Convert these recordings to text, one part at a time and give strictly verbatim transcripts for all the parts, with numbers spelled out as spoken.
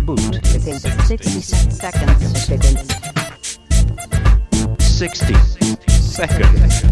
boot. Within sixty seconds. Within sixty seconds.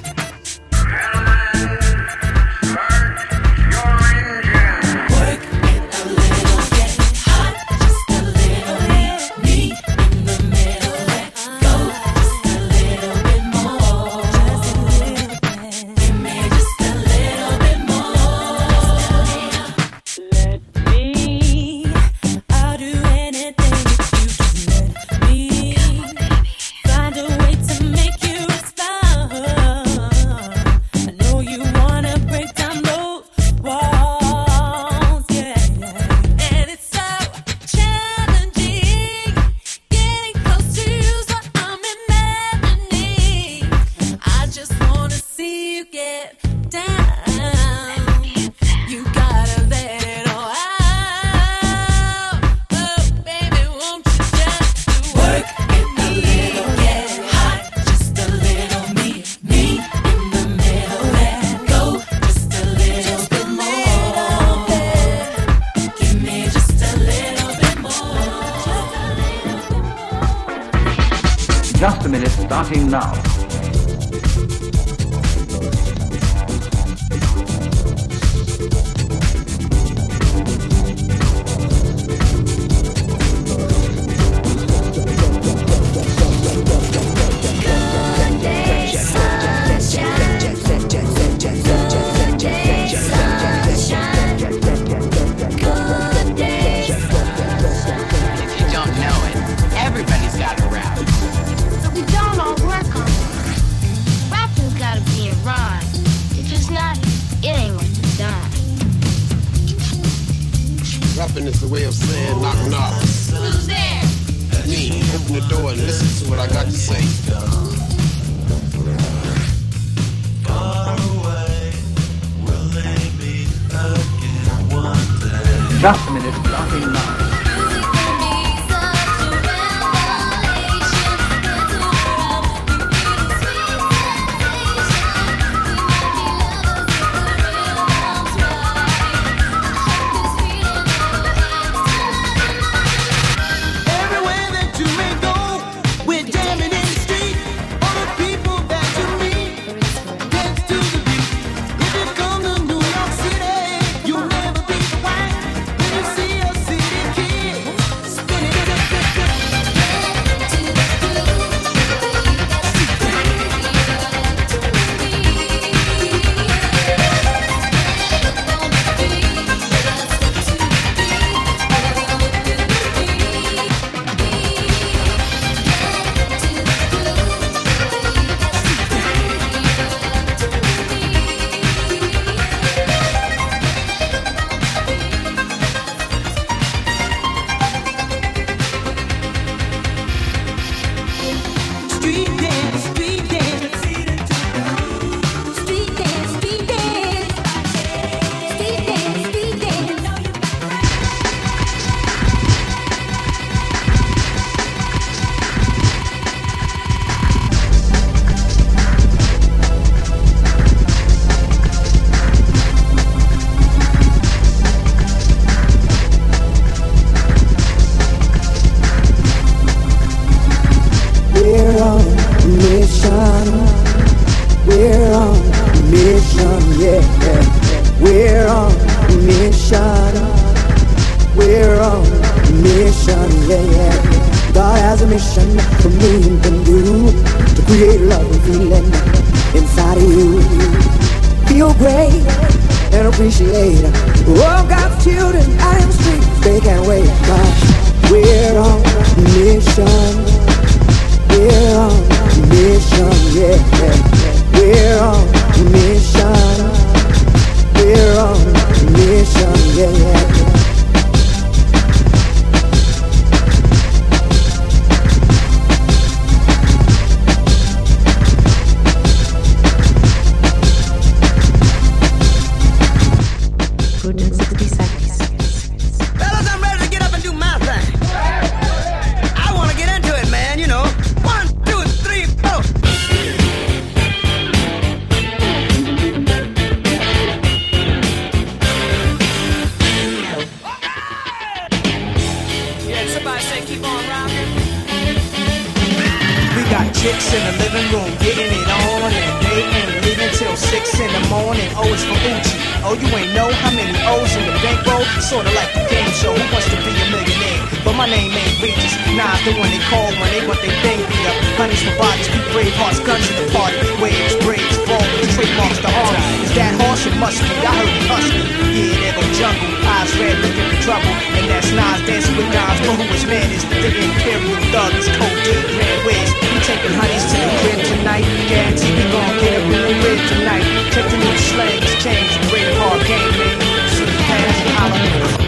Just a minute, starting now. Rapping is the way of saying knock knock. Who's there? Me, open the door and listen to what I got to say. Far away, will they meet again one day? Just a minute, starting now. We're on mission. We're on mission, yeah. We're on mission. We're on mission, yeah, yeah. God has a mission for me and you to create love and feeling inside of you. Feel great and appreciate all God's children out in the streets. They can't wait, gosh. We're on mission. We're on mission, yeah. We're on mission. We're on mission, yeah. six in the morning, O is for Uchi. Oh, you ain't know how many O's in the bankroll? Sorta like the game show, Who Wants to Be a Millionaire? But my name ain't Regis. Nas the one they call when they want their thing beat up. Honeys for bodies, keep brave hearts, guns in the party. Waves, braids, balls, trademarks, the army. Is that horse? It must be. I heard he husky. Yeah, there go jungle. Eyes red, looking for trouble. And that's Nas dancing with Nas. But who is man is the Imperial Thug. It's Codeine, Grand Wiz. We taking honeys to the crib tonight. Guarantee we gon' get up in the rib tonight. Check the new slang, it's changed. Brave hard game, man. See the past, holla.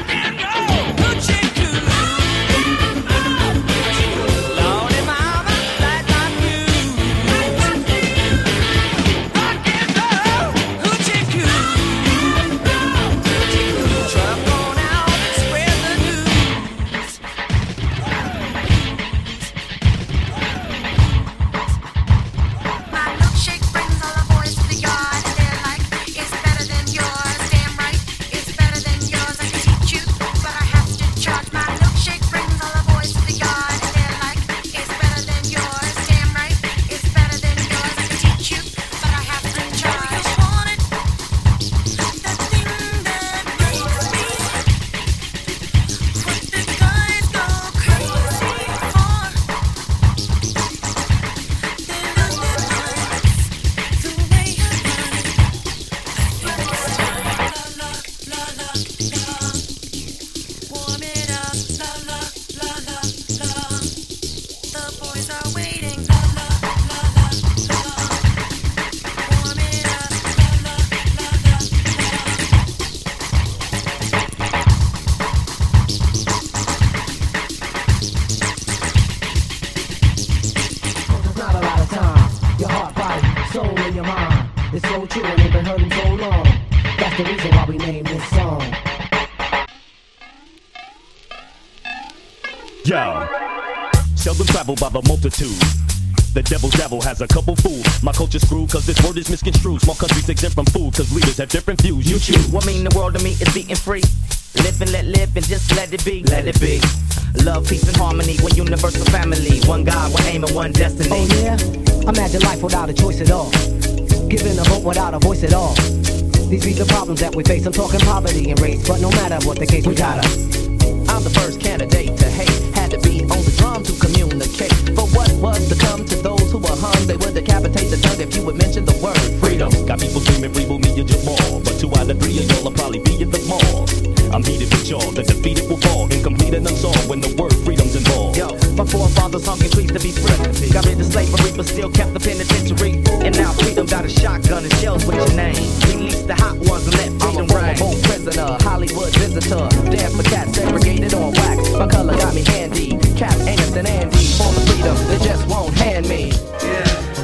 Yo, seldom traveled by the multitude. The devil dabble has a couple fools. My culture's screwed cause this word is misconstrued. Small countries exempt from food cause leaders have different views. You choose. What mean the world to me is being free. Live and let live and just let it be. Let it be. Love, peace and harmony, one universal family. One God, one aim and one destiny. Oh yeah? Imagine life without a choice at all. Giving a vote without a voice at all. These be the problems that we face. I'm talking poverty and race, but no matter what the case, we gotta. I'm the first candidate to hate. Had to be on the drum to communicate. For what was to come to those who were hung, they would decapitate the tongue if you would mention the word freedom. Got people screaming free will me and Jamal, but two out of three of y'all will probably be in the mall. I'm heated with y'all, the defeated will fall, incomplete and unsolved when the word freedom's involved. Yo, my forefathers hung in trees to be free. Got rid of slavery, but still kept the penitentiary. And now freedom got a shotgun and shells with your name. Release the hot ones and let freedom reign. I'm a prisoner, Hollywood visitor. Dance for cats segregated on wax. My color got me handy. Cap, Amos, and Andy. For the freedom, they just won't hand me. Yeah.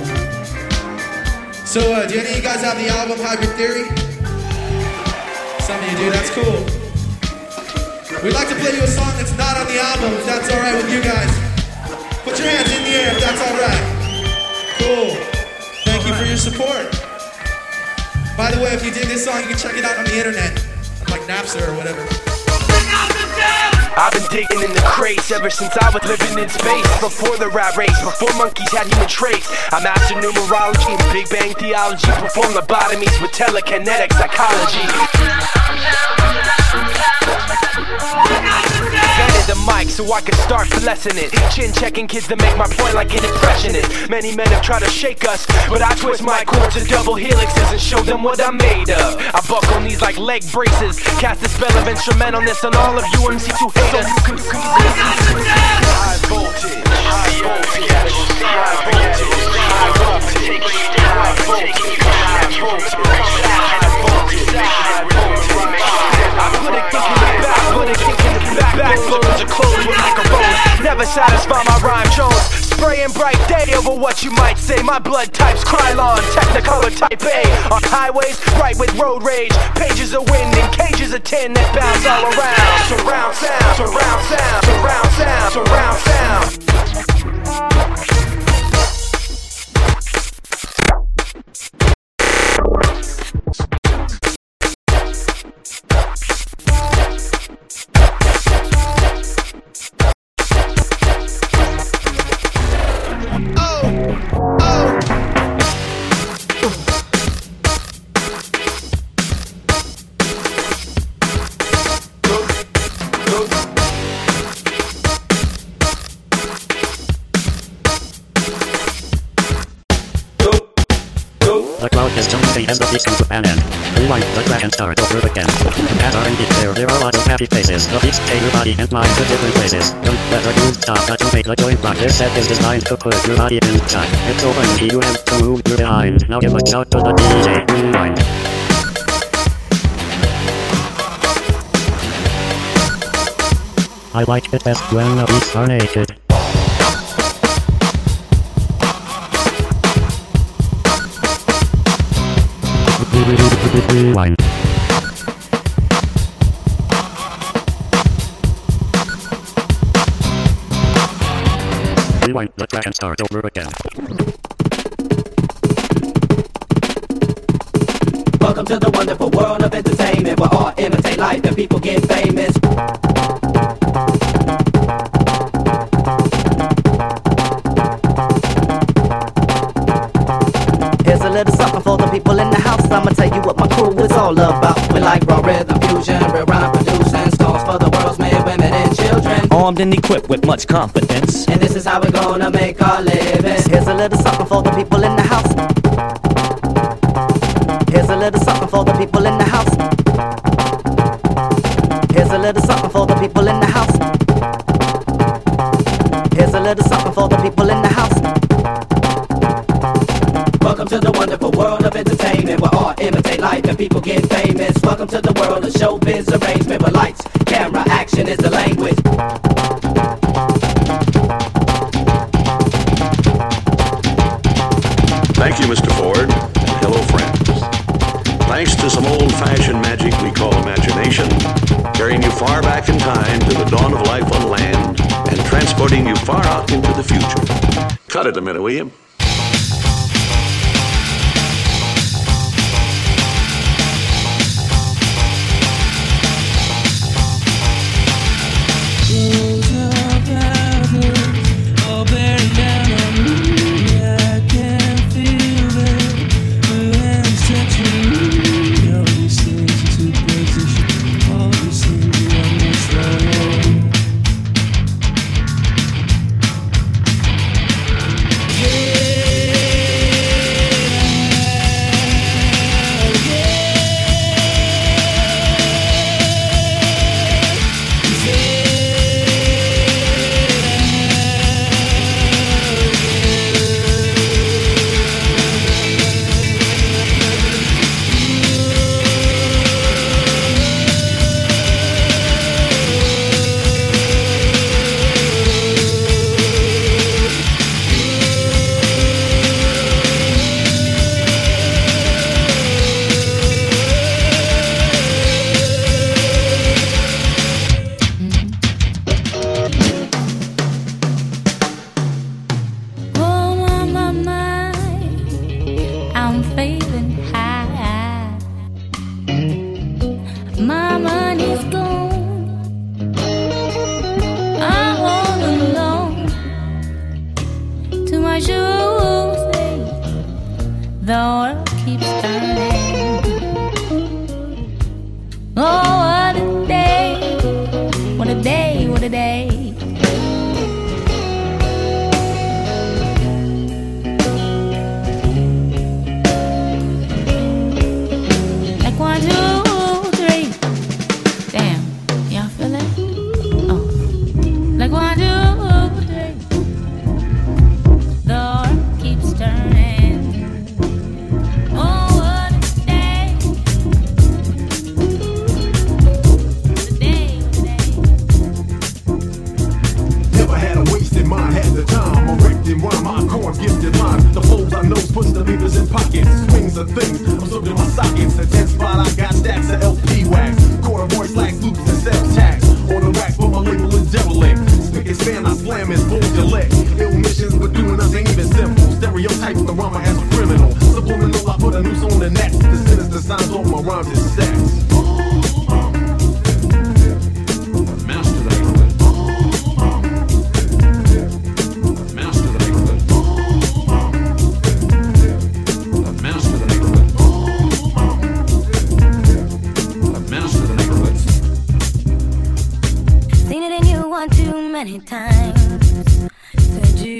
So, uh, do any of you guys have the album Hybrid Theory? Some of you do, that's cool. We'd like to play you a song that's not on the album, if that's alright with you guys. Put your hands in the air if that's alright. Cool. Thank you for your support. By the way, if you dig this song, you can check it out on the internet. Like Napster or whatever. I've been digging in the crates ever since I was living in space. Before the rat race, before monkeys had human traits. I mastered numerology and Big Bang theology. Performed lobotomies with telekinetic psychology. Invented the mic so I could start finessing it. Chin checking kids to make my point like an impressionist. Many men have tried to shake us, but I twist my chords to double helixes and show them what I'm made of. I buckle knees like leg braces. Cast a spell of instrumentalness on all of you M C two haters. So you can see high voltage, high voltage, high voltage, high voltage, high voltage, high voltage, high voltage, high voltage. I put a kick in the back, put a kick in the back. Backbones are closed with microphones. Never satisfy my rhyme Jones. Spraying bright day over what you might say. My blood type's Krylon, Technicolor type A. On highways, bright with road rage. Pages of wind and cages of tin that bounce all around. Surround sound, surround sound, surround sound, surround sound. peace comes to an end. Rewind the track and start over again. As are indeed there, there are lots of happy faces. The beats take your body and mind to different places. Don't let the groove stop, got to make the joint rock. This set is designed to put your body in shock. It's so funky, you have to move your behind. Now give a shout to the D J. Rewind. I like it best when the beats are naked. Rewind. Rewind the track and start over again. Welcome to the wonderful world of entertainment, where art imitate life and people get famous. Here's a little something for the people in the house. I'ma tell you what my crew is all about. We like raw rhythm fusion, real rhyme producing, songs for the world's men, women and children. Armed and equipped with much confidence. And this is how we're gonna make our living. Here's a little something for the people in the house. Here's a little something for the people in the house. Here's a little something for the people in the house. Here's a little something for the people in the house. Welcome to the wonderful world of entertainment, where art imitate life and people get famous. Welcome to the world of showbiz arrangement, where lights, camera, action is the language. Thank you, Mister Ford, and hello, friends. Thanks to some old-fashioned magic we call imagination, carrying you far back in time to the dawn of life on land and transporting you far out into the future. Cut it a minute, will you?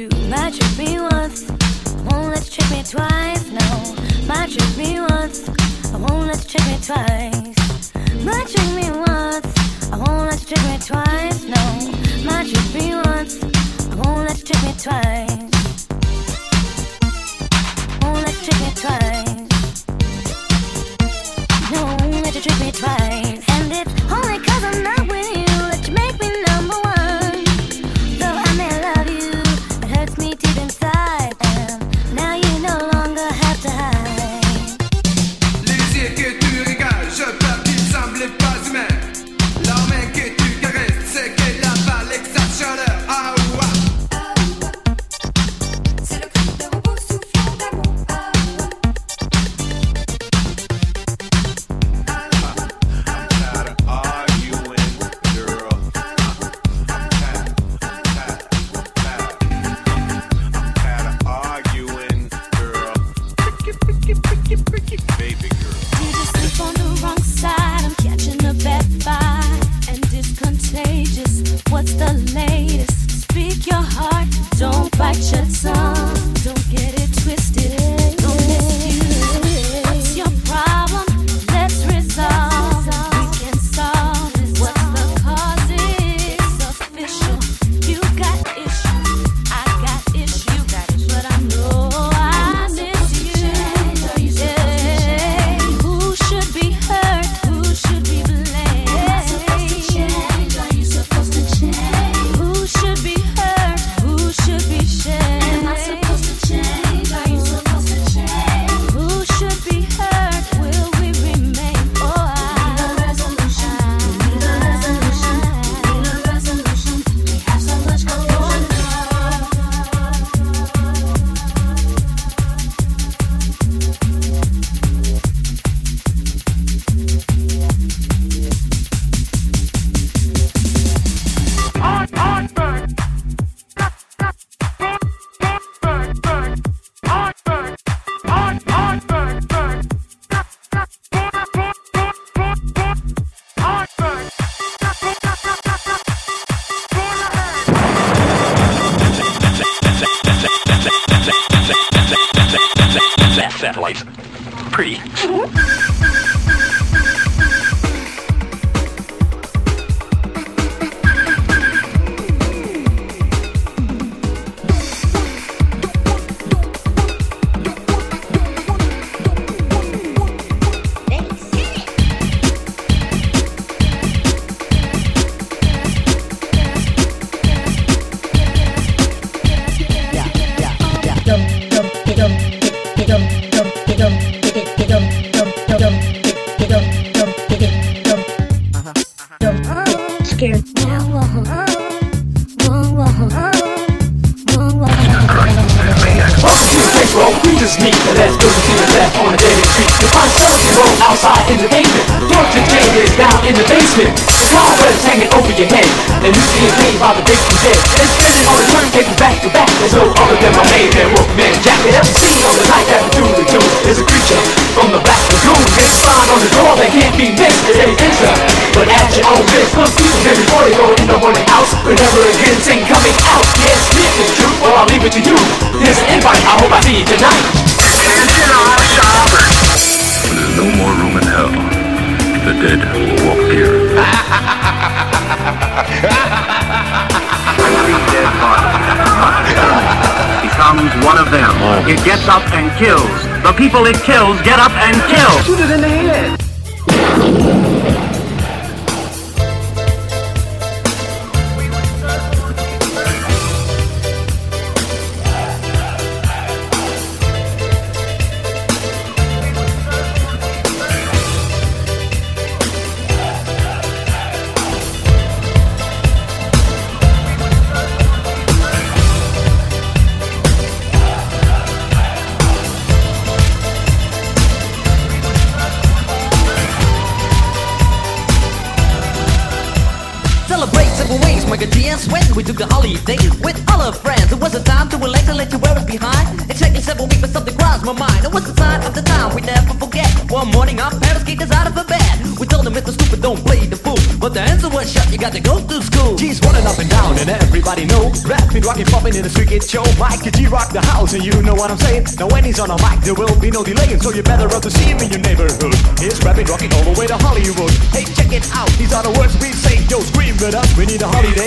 Might trick me once, won't let you trick me twice. No, might trick me once, twice. Might trick me once, I won't let you trick me twice. No, might trick me once, I won't let you trick me twice. Won't let you trick me twice. No, won't let you trick me twice. And it's only 'cause I'm not with you that you make me number one. Though I may love you, it hurts me deep inside. And now you no longer have to hide. Les yeux que tu regardes, je peur qu'ils semblent pas humains. La main que tu caresses, c'est qu'elle a pas l'exceptionneur. Ah ouah. C'est le cri de vos souffles d'amour. Ah What's the latest? Speak your heart, don't bite your tongue. Don't get it twisted, don't miss you. What's your problem? Let's resolve. We can solve this. What's the cause? It's official. You got issues, I got issues, but I know I miss you. Yeah. Who should be hurt? Who should be blamed? Who should be hurt? Who should be shamed? Am I supposed to change? Are you supposed to change? Who should be hurt? Will we remain? Oh, I need a resolution. We need a resolution. We need a resolution. We have so much going on. Satellite. Pretty. Scared. We just need the last building to the left on the dead street. You find seven roll outside in the pavement. Torture chamber is down in the basement. The cobwebs hanging over your head. And you see it paid by the breaking dead. And spinning on the turntable back to back. There's no other than my main man, Wolfman Jack. And every scene on the night that we do the tune is a creature from the Black Lagoon. There's a sign on the door that can't be missed. It says enter, but at your own risk. Most people here before they go in the morning house could never again sing coming out. Yes, this is true, well I'll leave it to you. Here's an invite, I hope I see you tonight. Attention all shoppers. When there's no more room in hell, the dead will walk here. Every dead body becomes one of them. It gets up and kills. The people it kills get up and kill. Shoot it in the head. We took a holiday with all our friends. It was a time to relax and let you wear it behind. Exactly seven weeks, but something crossed my mind. It was the sign of the time we never forget. One morning our parents kicked us out of the bed. We told them, Mister Stupid, don't play the fool. But the answer was shut, you got to go to school. G's running up and down and everybody know. Rapping, rocking, popping in the street kid show. Mike G rock the house and you know what I'm saying. Now when he's on a mic there will be no delaying. So you better run to see him in your neighborhood. He'll Vegas, rapping, rocking all the way to Hollywood. Hey, check it out, these are the words we say. Yo, scream with us, we need a holiday.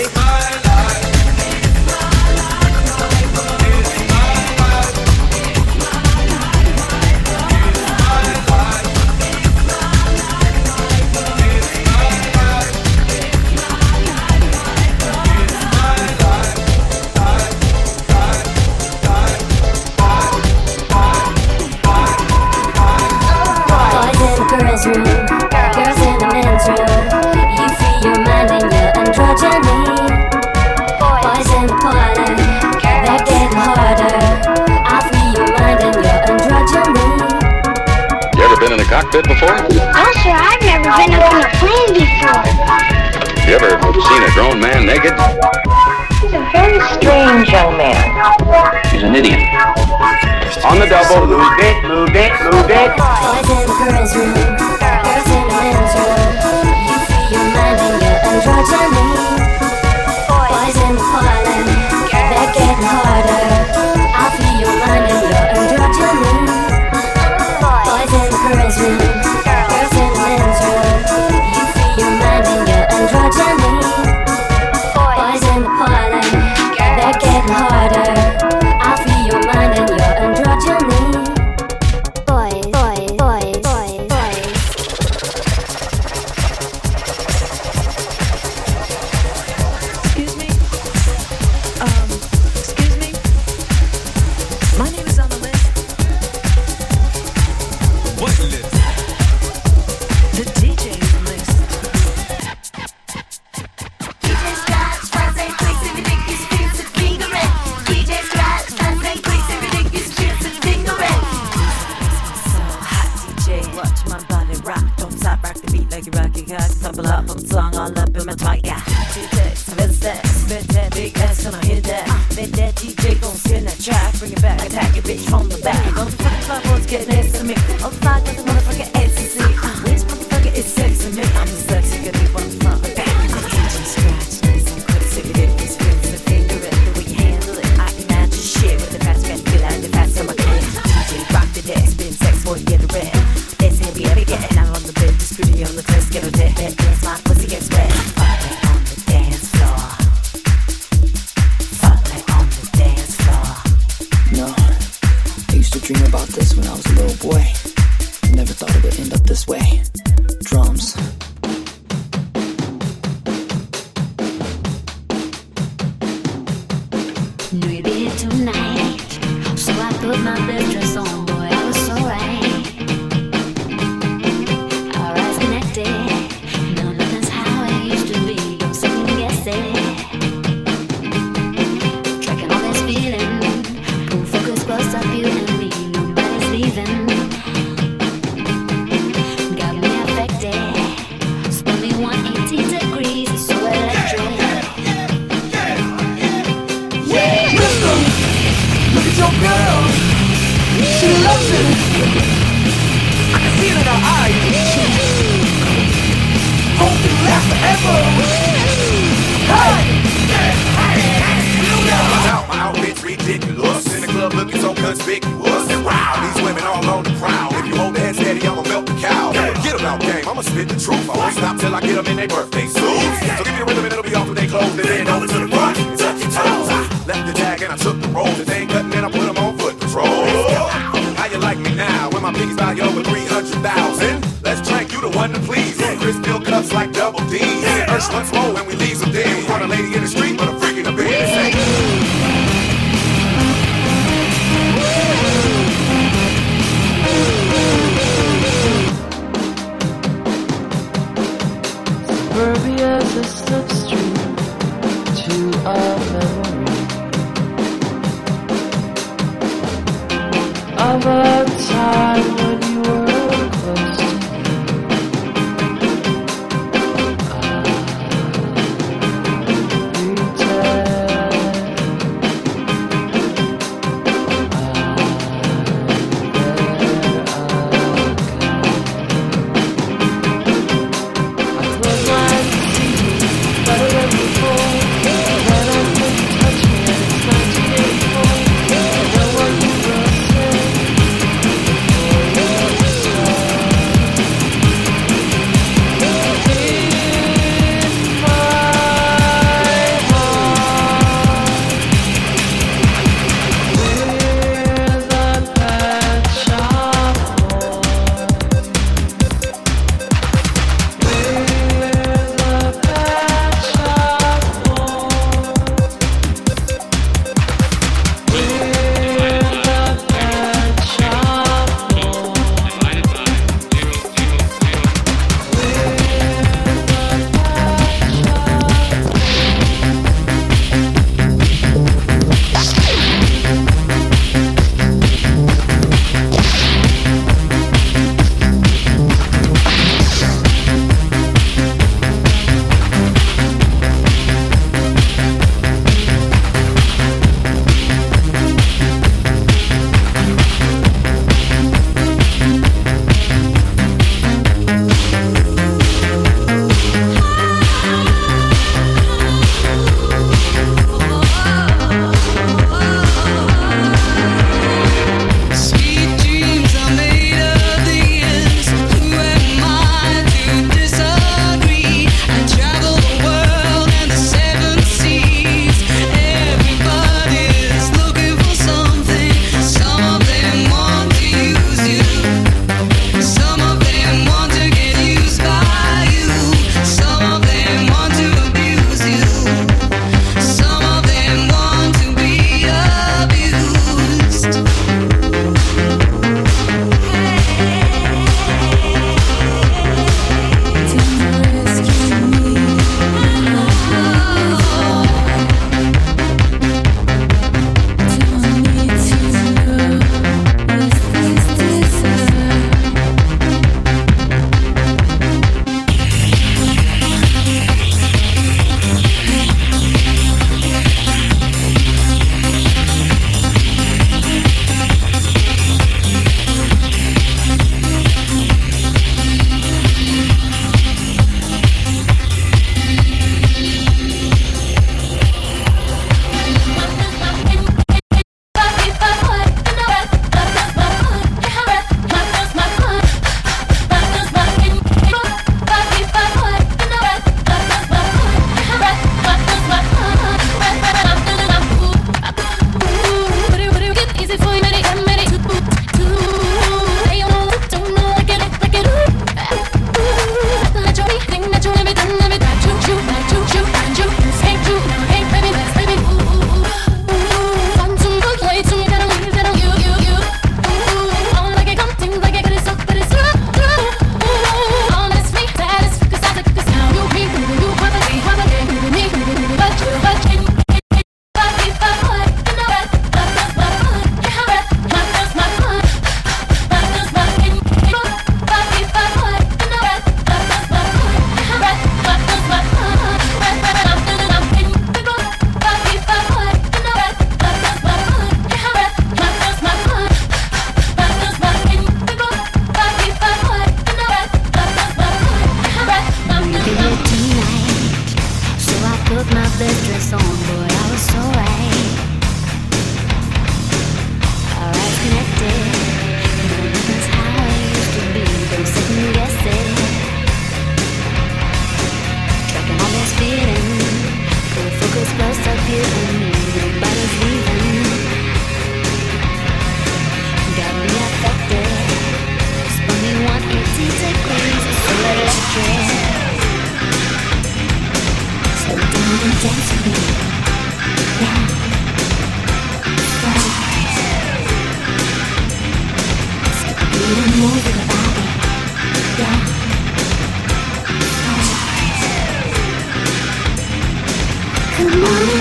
Girls room, girls in the men's room. You free your mind and your androgyny. Boys in the parlor, they're getting harder. I free your mind and your androgyny. You ever been in a cockpit before? Oh, sir, I've never been up on a plane before. You ever seen a grown man naked? He's a very strange young man. He's an idiot. On the double, move it, move it, move it. Boys in the girls' room, girls in the men's room. You free your mind and your androgyny. Boys in the parlor, they're getting harder. I free your mind and your androgyny. Boys in the girls' room, girls in the men's room. You free your mind and your androgyny. Boys in the parlor, they're getting harder. I free your mind and your androgyny. Boys, boys, boys, boys, boys. Excuse me? Um, excuse me? My name is on the list. What list? The D J's list. D J Scratch, fans ain't crazy, ridiculous, fierce and fingering. D J Scratch, fans ain't crazy, ridiculous, fierce and fingering. So hot, D J, watch my body rock. Don't stop, rock the beat like a rocky cock. Couple up on song, all up in my tiger. Two texts, miss that, spit that big ass, gonna hit that. Bet that D J gon' spin that track, bring it back, attack your bitch from the back. Don't the fucking club boys get next to me. All the fly got the motherfucking ecstasy. Which motherfucker is sexy me? I'm just sexy, get me one from the back. D J Scratch, nice and quick, so you did this, spins the finger it, the way you handle it. I can match your shit with the fast red, good and the fast on my kid. D J rock the deck, spin sex boy, get a red. That's heavy, heavy, get now on the bed, the studio on the test, get a dead head, dance my pussy gets wet. Fuck it on the dance floor. Fuck it on the dance floor. No, I used to dream about this when I was a little boy. Never thought it would end up this way. Drums. Knew you'd be here tonight, so I put my best dress on, boy, I was so right. Our eyes connected, no, nothing's how it used to be, don't second guess it. Tracking all this feeling, pull focus close up, you and me, nobody's leaving. Got me affected, spun me one hundred eighty degrees, it's so electric. Listen, look at your girl. She loves it. I can see it in her eyes. Hope it lasts forever. Hey! Out, my outfit's ridiculous. In the club looking so conspicuous. And wow, these women all on the prowl. If you hold their head steady, I'ma melt the cow. Get them out, game, I'ma spit the truth. I won't stop till I get them in their birthday suits. So give me the rhythm and it'll be off with their clothes. Then bend over to the front and touch your toes. I left the tag and I took the roll. If they ain't cutting, then I put them on foot patrol. How you like me now? When my piggy's value over three hundred thousand. Let's drink, you the one to please. Chris fill cups like double D. Urge once more when we leave some dead. We want a lady in the street, but a freak in the bed. Suburbia's a slipstream to our memory of a time when you were close to me.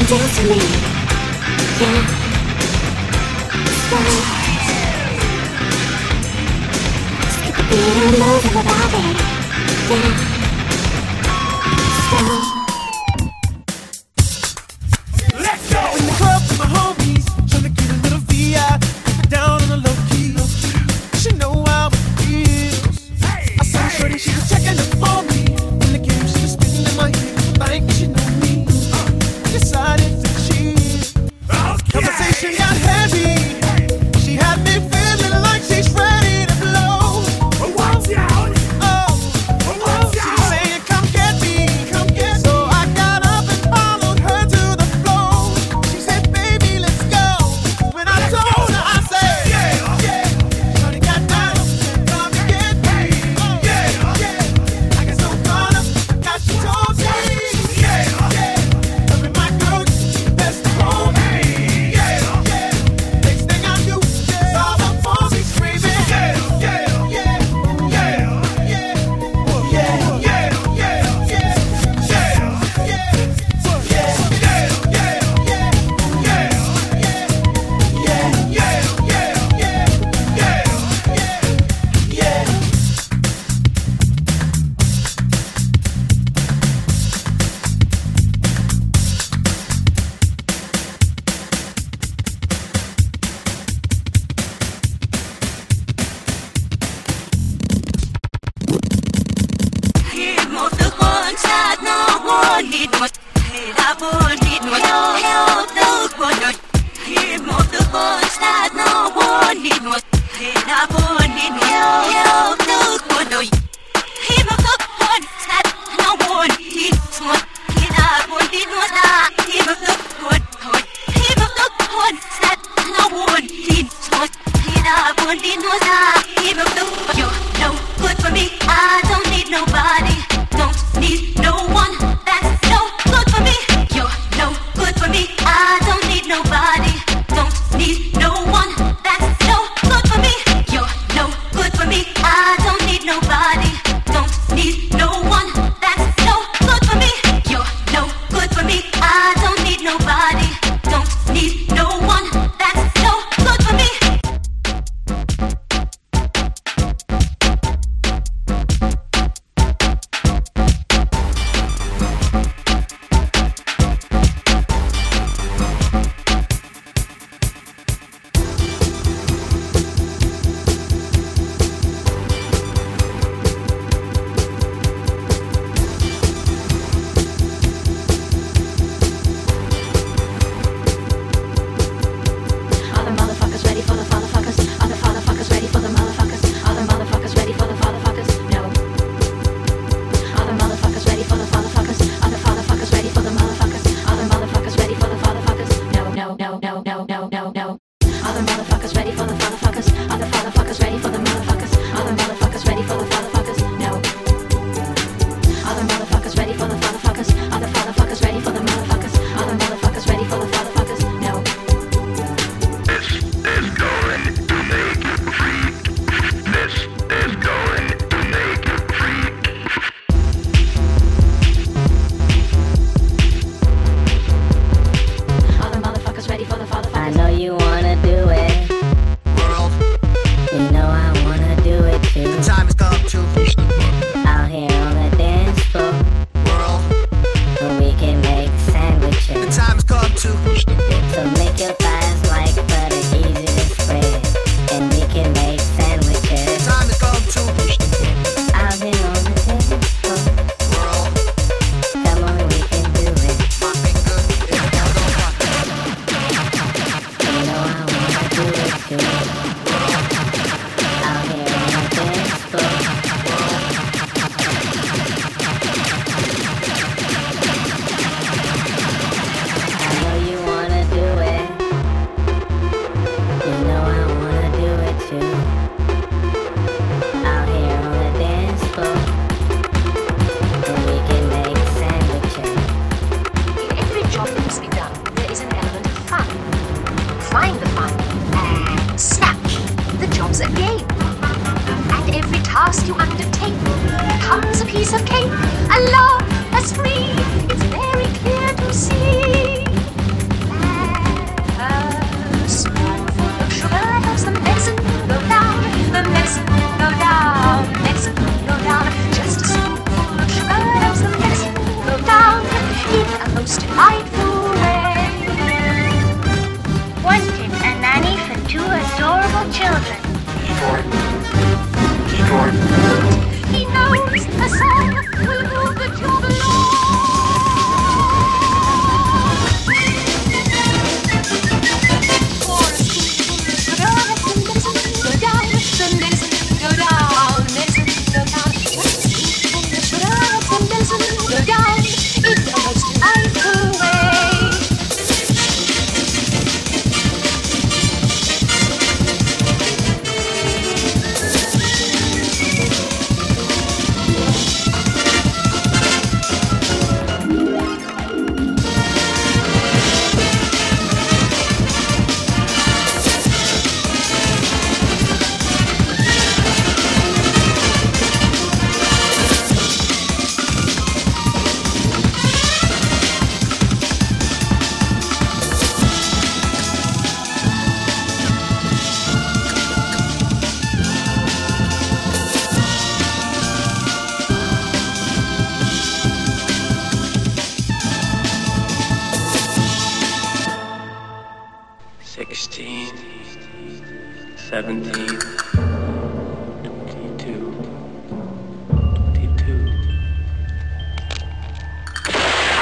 dance with me. Yeah. Stop. Skip the beat and move your body. Yeah. Stop. Let's go! In the club with my homies, tryna get a little V I, keep it down on the low key. She know how it feels. I saw shorty, she was checking up on me. In the game, she was spitting in my ear, think she knew me. I decided to cheat. Conversation got heavy. She had me feeling like she's ready to blow. Watch out! Oh, oh, she was saying, "Come get me, come get me." So I got up and followed her to the floor. She said, "Baby, let's go." When I told her, I said, "Yeah, yeah." Shorty got down, come get me. Yeah, yeah. I got so caught up, got she told me. Yeah, yeah. Tell me my girl, you best hold me. Yeah, yeah. Next thing I knew, saw the phone be screaming. Yeah, yeah, yeah, yeah, yeah, yeah, yeah, yeah, yeah, yeah, yeah, You're no good for me. I don't need nobody. Don't need no one. That's no good for me. You're no good for me. I don't need nobody. Don't need no one. That's no good for me. You're no good for me. I don't need nobody. Don't need no one. That's no good for me. You're no good for me. I don't need nobody. Don't need no one. That's no good for me. I know you wanna do it. World. You know I wanna do it too. The time has come to out here on the dance floor. World. Where we can make sandwiches. The time has come to so make your thighs like butter, easy to spread, and we can make sandwiches. The time has come to out here on the dance floor. World. Come on, we can do it. My finger is you know I wanna do it too. Out here on the dance floor. I know you wanna do it. You know I wanna do it too. Out here on the dance floor. And we can make sandwiches. In every job that must be done, there is an element of fun. Find the fun and snatch. The job's a game. And every task you undertake becomes a piece of cake. A love that's free, it's very clear to see. sixteen, seventeen, twenty-two, twenty-two.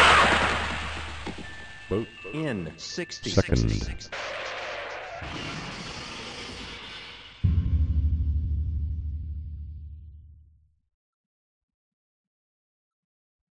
Boat in sixty Seconds.